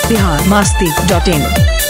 biharmasti.in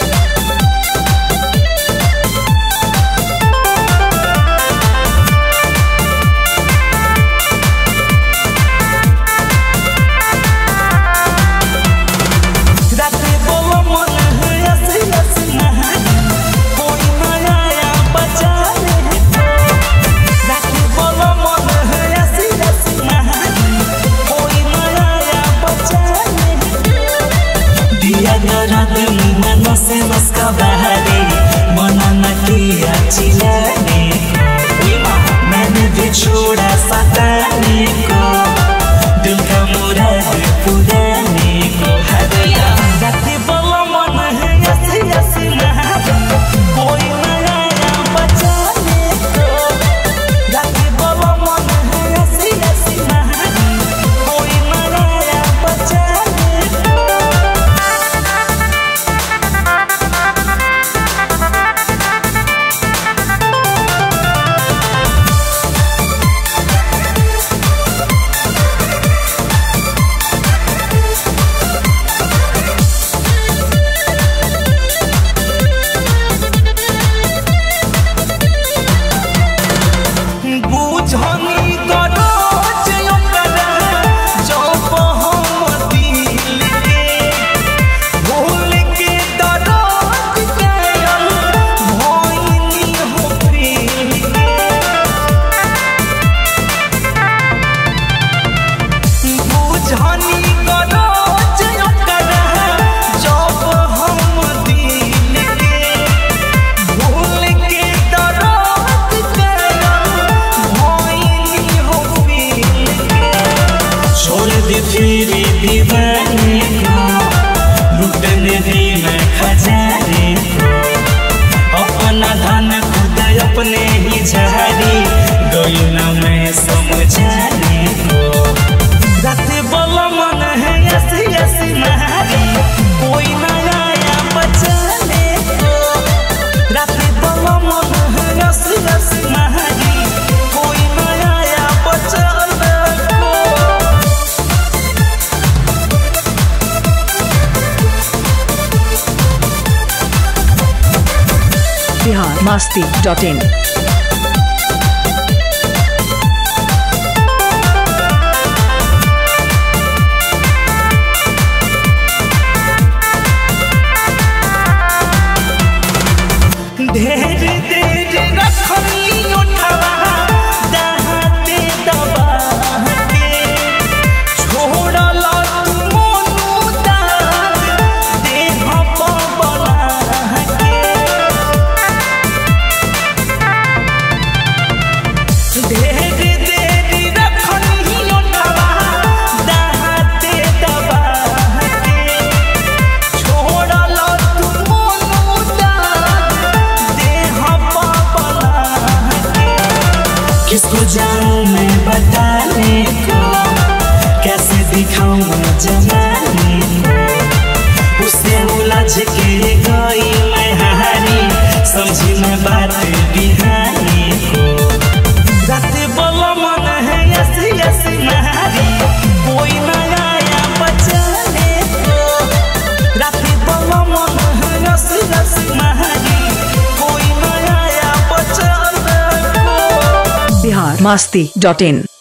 मैंने भी छोड़ा सताने को, दिल का मुराद पुराने को। जाते बोलो मन है ऐसी ऐसी कोई नया बचाने को। जाते बोलो मन है ऐसी ऐसी कोई नया बचाने को। फिर दीवाने को लुटने दी मैं खजाने को। अपना धन खुद अपने ही झाड़ी गई न मैं समझाने को। जाते बोलो मन है ऐसी ऐसी कोई नया बचाने को। जाते बोलो मन है ऐसी ऐसी कोई नया बचाने को। biharmasti.in ढेर देर रखनी उठवा दहाते दबा के। छोड़ल तू मोनू दाग देह बबला के। ढेर देर रखनी उठवा दहाते दबा के। छोड़ल तू मोनू किसको जाऊं मैं बताने को, कैसे दिखाऊं जमाने को। उसे उलझ के गई मैं हारी, समझी मैं बात बिहाने को। जाते बोलो मन है ऐसी ऐसी कोई नया बचाने को। जाते बोलो मन है ऐसी ऐसी कोई नया बचाने को। biharmasti.in